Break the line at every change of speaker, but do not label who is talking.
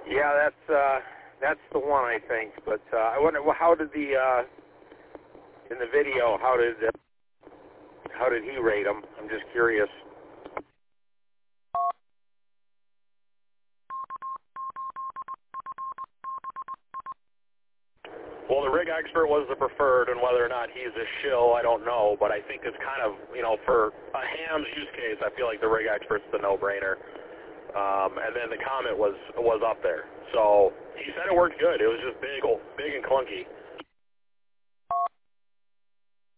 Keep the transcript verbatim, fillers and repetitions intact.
Yeah, that's uh, that's the one, I think. But uh, I wonder, well, how did the uh, in the video? How did uh, how did he rate them? I'm just curious.
Well, the rig expert was the preferred, and whether or not he's a shill, I don't know. But I think it's kind of, you know, for a hams use case, I feel like the rig expert's the no-brainer. Um, and then the Comet was was up there. So he said it worked good. It was just big, big and clunky.